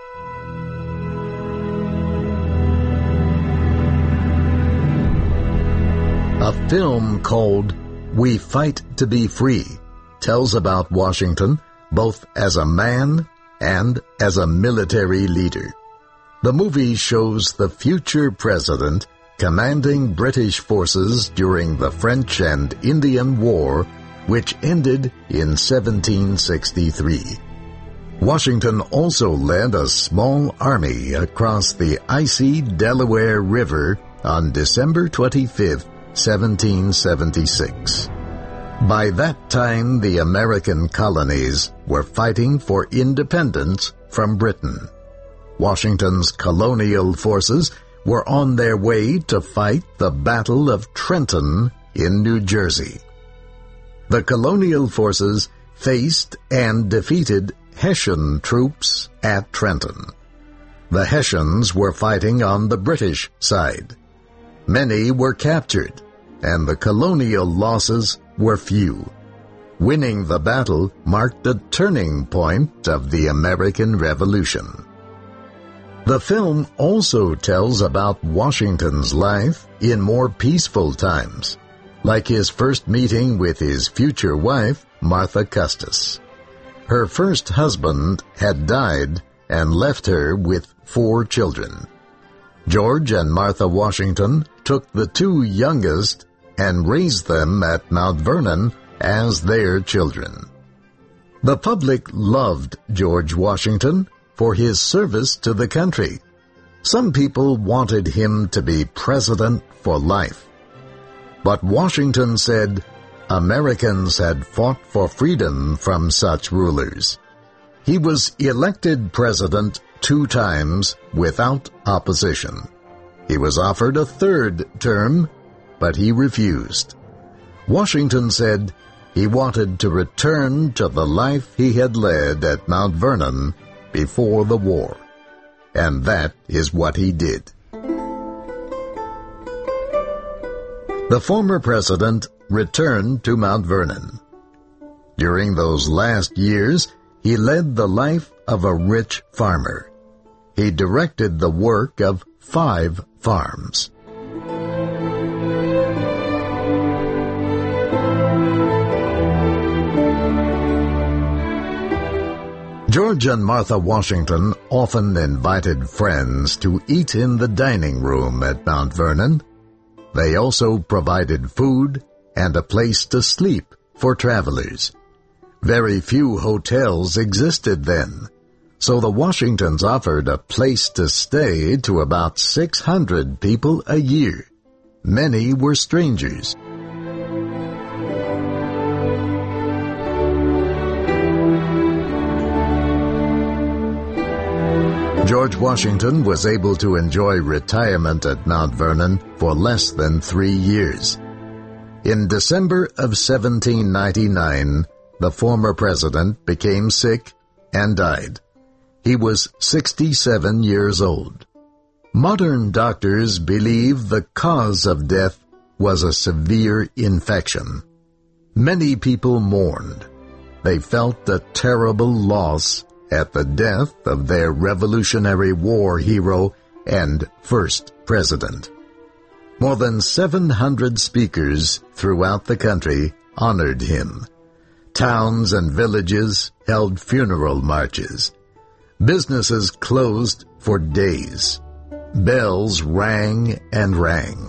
A film called We Fight to Be Free tells about Washington both as a man and as a military leader. The movie shows the future president commanding British forces during the French and Indian War, which ended in 1763. Washington also led a small army across the icy Delaware River on December 25, 1776. By that time, the American colonies were fighting for independence from Britain. Washington's colonial forces were on their way to fight the Battle of Trenton in New Jersey. The colonial forces faced and defeated Hessian troops at Trenton. The Hessians were fighting on the British side. Many were captured. and the colonial losses were few. Winning the battle marked a turning point of the American Revolution. The film also tells about Washington's life in more peaceful times, like his first meeting with his future wife, Martha Custis. Her first husband had died and left her with 4 children. George and Martha Washington took the 2 youngest and raised them at Mount Vernon as their children. The public loved George Washington for his service to the country. Some people wanted him to be president for life. But Washington said Americans had fought for freedom from such rulers. He was elected president 2 times without opposition. He was offered a 3rd term, but he refused. Washington said he wanted to return to the life he had led at Mount Vernon before the war. And that is what he did. The former president returned to Mount Vernon. During those last years, he led the life of a rich farmer. He directed the work of 5 farms. George and Martha Washington often invited friends to eat in the dining room at Mount Vernon. They also provided food and a place to sleep for travelers. Very few hotels existed then, so the Washingtons offered a place to stay to about 600 people a year. Many were strangers. George Washington was able to enjoy retirement at Mount Vernon for less than 3 years. In December of 1799, the former president became sick and died. He was 67 years old. Modern doctors believe the cause of death was a severe infection. Many people mourned. They felt a terrible loss at the death of their Revolutionary War hero and first president. More than 700 speakers throughout the country honored him. Towns and villages held funeral marches. Businesses closed for days. Bells rang and rang.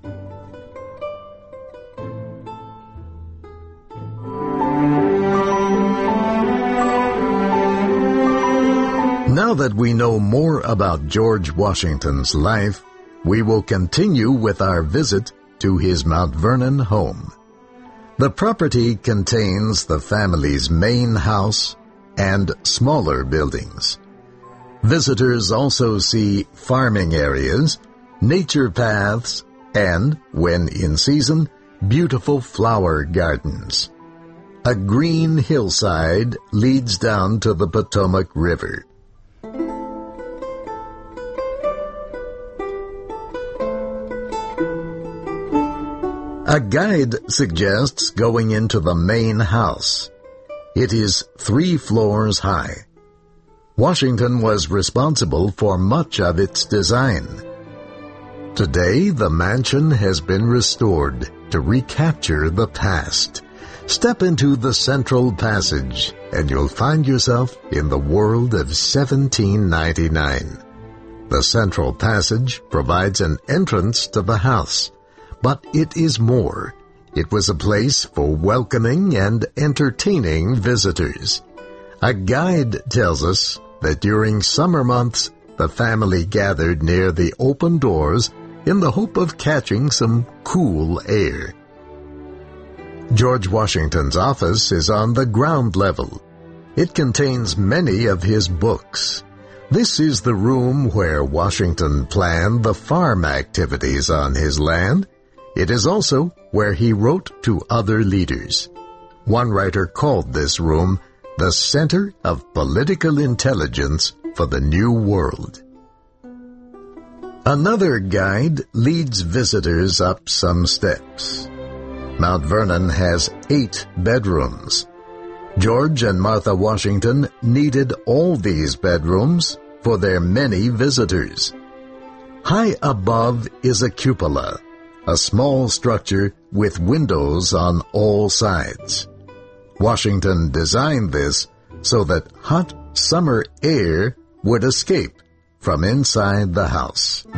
Now that we know more about George Washington's life, we will continue with our visit to his Mount Vernon home. The property contains the family's main house and smaller buildings. Visitors also see farming areas, nature paths, and, when in season, beautiful flower gardens. A green hillside leads down to the Potomac River. A guide suggests going into the main house. It is 3 floors high. Washington was responsible for much of its design. Today, the mansion has been restored to recapture the past. Step into the central passage, and you'll find yourself in the world of 1799. The central passage provides an entrance to the house. But it is more. It was a place for welcoming and entertaining visitors. A guide tells us that during summer months, the family gathered near the open doors in the hope of catching some cool air. George Washington's office is on the ground level. It contains many of his books. This is the room where Washington planned the farm activities on his land. It is also where he wrote to other leaders. One writer called this room the center of political intelligence for the New World. Another guide leads visitors up some steps. Mount Vernon has 8 bedrooms. George and Martha Washington needed all these bedrooms for their many visitors. High above is a cupola, a small structure with windows on all sides. Washington designed this so that hot summer air would escape from inside the house.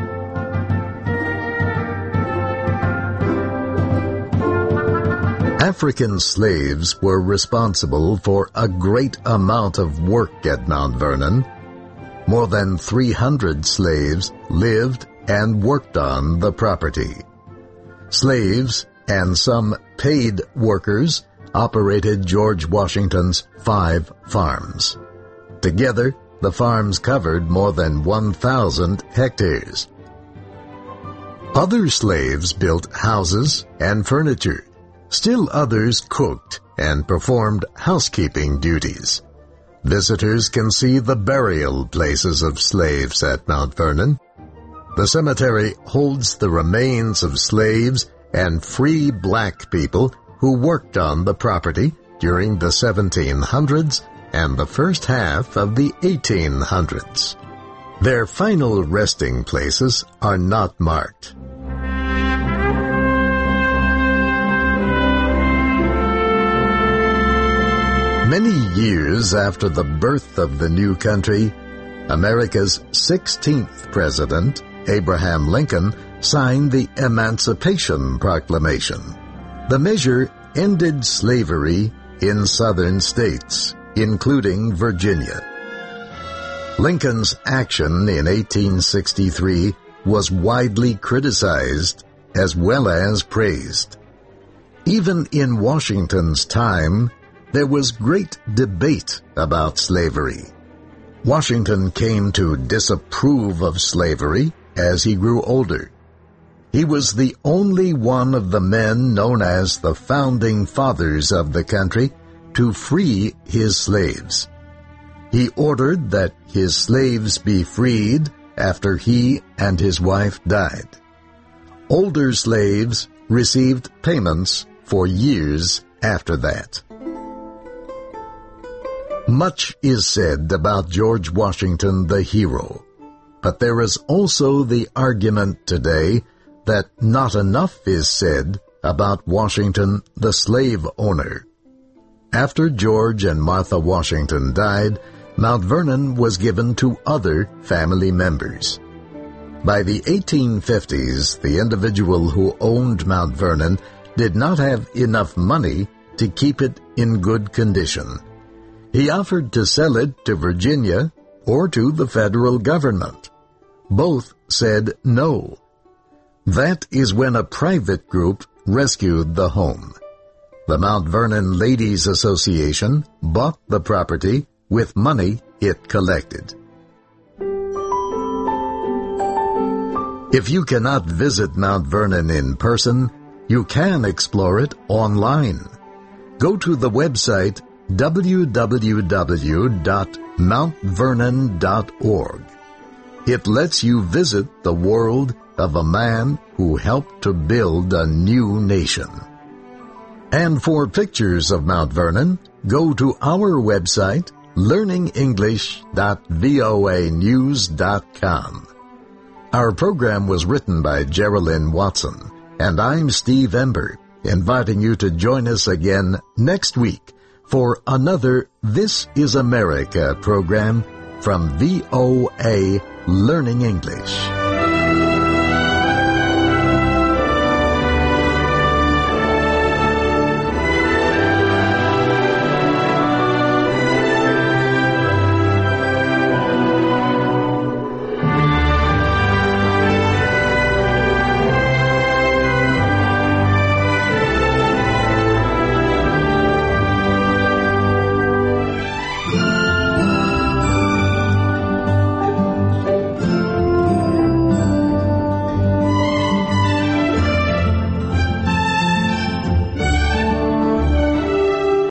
African slaves were responsible for a great amount of work at Mount Vernon. More than 300 slaves lived and worked on the property. Slaves and some paid workers operated George Washington's 5 farms. Together, the farms covered more than 1,000 hectares. Other slaves built houses and furniture. Still others cooked and performed housekeeping duties. Visitors can see the burial places of slaves at Mount Vernon. The cemetery holds the remains of slaves and free black people who worked on the property during the 1700s and the first half of the 1800s. Their final resting places are not marked. Many years after the birth of the new country, America's 16th president, Abraham Lincoln, signed the Emancipation Proclamation. The measure ended slavery in southern states, including Virginia. Lincoln's action in 1863 was widely criticized as well as praised. Even in Washington's time, there was great debate about slavery. Washington came to disapprove of slavery as he grew older. He was the only one of the men known as the founding fathers of the country to free his slaves. He ordered that his slaves be freed after he and his wife died. Older slaves received payments for years after that. Much is said about George Washington the hero, but there is also the argument today that not enough is said about Washington the slave owner. After George and Martha Washington died, Mount Vernon was given to other family members. By the 1850s, the individual who owned Mount Vernon did not have enough money to keep it in good condition. He offered to sell it to Virginia or to the federal government. Both said no. That is when a private group rescued the home. The Mount Vernon Ladies Association bought the property with money it collected. If you cannot visit Mount Vernon in person, you can explore it online. Go to the website www.mountvernon.org. It lets you visit the world of a man who helped to build a new nation. And for pictures of Mount Vernon, go to our website, learningenglish.voanews.com. Our program was written by Geraldine Watson, and I'm Steve Ember, inviting you to join us again next week for another This is America program from VOA Learning English.